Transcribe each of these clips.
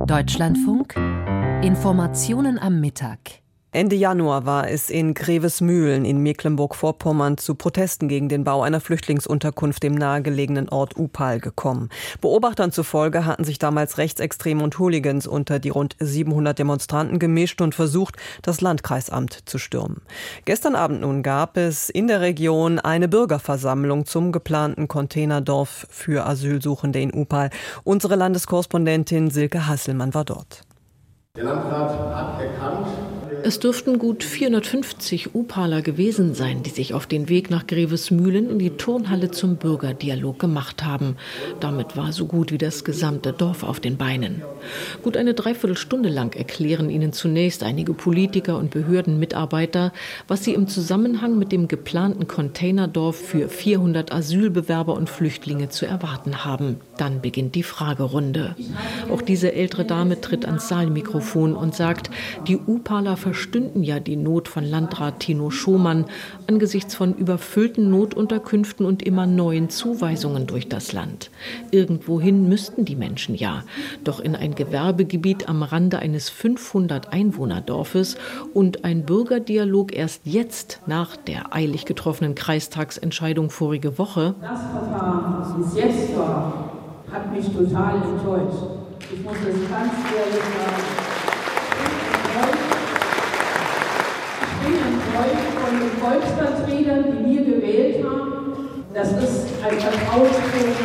Deutschlandfunk. Informationen am Mittag. Ende Januar war es in Grevesmühlen in Mecklenburg-Vorpommern zu Protesten gegen den Bau einer Flüchtlingsunterkunft im nahegelegenen Ort Upal gekommen. Beobachtern zufolge hatten sich damals Rechtsextreme und Hooligans unter die rund 700 Demonstranten gemischt und versucht, das Landkreisamt zu stürmen. Gestern Abend nun gab es in der Region eine Bürgerversammlung zum geplanten Containerdorf für Asylsuchende in Upal. Unsere Landeskorrespondentin Silke Hasselmann war dort. Der Landrat hat erkannt, es dürften gut 450 Upaler gewesen sein, die sich auf den Weg nach Grevesmühlen in die Turnhalle zum Bürgerdialog gemacht haben. Damit war so gut wie das gesamte Dorf auf den Beinen. Gut eine Dreiviertelstunde lang erklären ihnen zunächst einige Politiker und Behördenmitarbeiter, was sie im Zusammenhang mit dem geplanten Containerdorf für 400 Asylbewerber und Flüchtlinge zu erwarten haben. Dann beginnt die Fragerunde. Auch diese ältere Dame tritt ans Saalmikrofon und sagt, die Upaler verstünden ja die Not von Landrat Tino Schomann angesichts von überfüllten Notunterkünften und immer neuen Zuweisungen durch das Land. Irgendwohin müssten die Menschen ja. Doch in ein Gewerbegebiet am Rande eines 500-Einwohner-Dorfes und ein Bürgerdialog erst jetzt nach der eilig getroffenen Kreistagsentscheidung vorige Woche. Das Verfahren, wie es jetzt war, hat mich total enttäuscht. Ich muss es ganz ehrlich sagen. Ich bin enttäuscht von den Volksvertretern, die wir gewählt haben. Das ist ein Vertrauensbruch.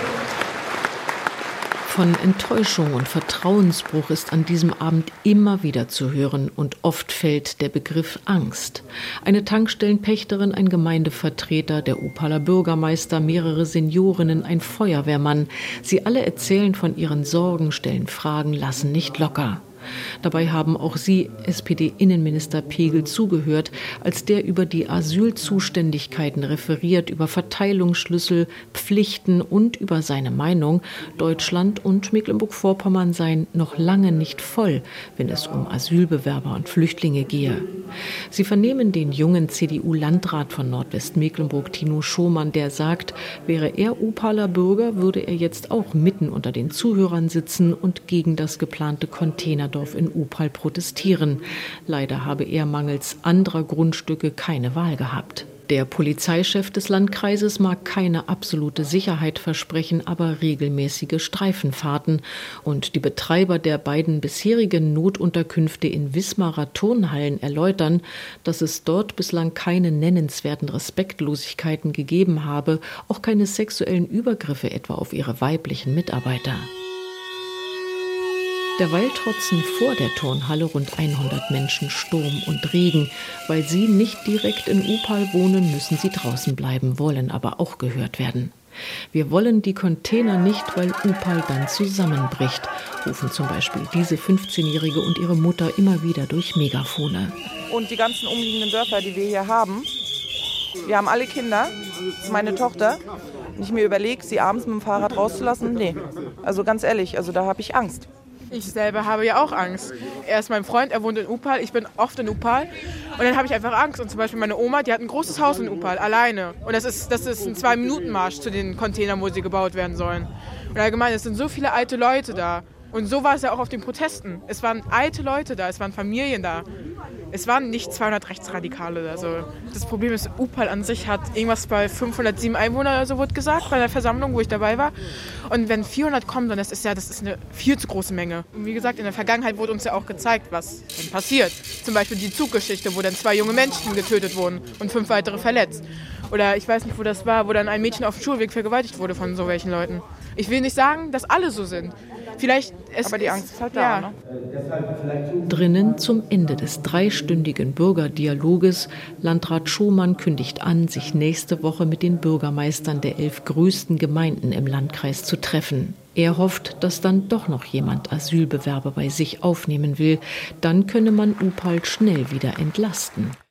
Von Enttäuschung und Vertrauensbruch ist an diesem Abend immer wieder zu hören und oft fällt der Begriff Angst. Eine Tankstellenpächterin, ein Gemeindevertreter, der Upaler Bürgermeister, mehrere Seniorinnen, ein Feuerwehrmann. Sie alle erzählen von ihren Sorgen, stellen Fragen, lassen nicht locker. Dabei haben auch sie, SPD-Innenminister Pegel, zugehört, als der über die Asylzuständigkeiten referiert, über Verteilungsschlüssel, Pflichten und über seine Meinung, Deutschland und Mecklenburg-Vorpommern seien noch lange nicht voll, wenn es um Asylbewerber und Flüchtlinge gehe. Sie vernehmen den jungen CDU-Landrat von Nordwestmecklenburg, Tino Schomann, der sagt, wäre er Upaler Bürger, würde er jetzt auch mitten unter den Zuhörern sitzen und gegen das geplante Containerdorf in Upal protestieren. Leider habe er mangels anderer Grundstücke keine Wahl gehabt. Der Polizeichef des Landkreises mag keine absolute Sicherheit versprechen, aber regelmäßige Streifenfahrten. Und die Betreiber der beiden bisherigen Notunterkünfte in Wismarer Turnhallen erläutern, dass es dort bislang keine nennenswerten Respektlosigkeiten gegeben habe, auch keine sexuellen Übergriffe etwa auf ihre weiblichen Mitarbeiter. Derweil trotzen vor der Turnhalle rund 100 Menschen Sturm und Regen. Weil sie nicht direkt in Upal wohnen, müssen sie draußen bleiben, wollen aber auch gehört werden. Wir wollen die Container nicht, weil Upal dann zusammenbricht, rufen zum Beispiel diese 15-Jährige und ihre Mutter immer wieder durch Megafone. Und die ganzen umliegenden Dörfer, die wir hier haben, wir haben alle Kinder, das ist meine Tochter. Wenn ich mir überlege, sie abends mit dem Fahrrad rauszulassen, nee. Also ganz ehrlich, also da habe ich Angst. Ich selber habe ja auch Angst. Er ist mein Freund, er wohnt in Upal, ich bin oft in Upal und dann habe ich einfach Angst. Und zum Beispiel meine Oma, die hat ein großes Haus in Upal, alleine. Und das ist ein 2-Minuten-Marsch zu den Containern, wo sie gebaut werden sollen. Und allgemein, es sind so viele alte Leute da. Und so war es ja auch auf den Protesten. Es waren alte Leute da, es waren Familien da. Es waren nicht 200 Rechtsradikale. Also das Problem ist, Upal an sich hat irgendwas bei 507 Einwohnern oder so wurde gesagt, bei der Versammlung, wo ich dabei war. Und wenn 400 kommen, dann das ist eine viel zu große Menge. Und wie gesagt, in der Vergangenheit wurde uns ja auch gezeigt, was dann passiert. Zum Beispiel die Zuggeschichte, wo dann 2 junge Menschen getötet wurden und 5 weitere verletzt. Oder ich weiß nicht, wo das war, wo dann ein Mädchen auf dem Schulweg vergewaltigt wurde von so welchen Leuten. Ich will nicht sagen, dass alle so sind. Aber die Angst ist halt da. Ne? Drinnen zum Ende des 3-stündigen Bürgerdialoges. Landrat Schomann kündigt an, sich nächste Woche mit den Bürgermeistern der 11 größten Gemeinden im Landkreis zu treffen. Er hofft, dass dann doch noch jemand Asylbewerber bei sich aufnehmen will. Dann könne man Upal schnell wieder entlasten.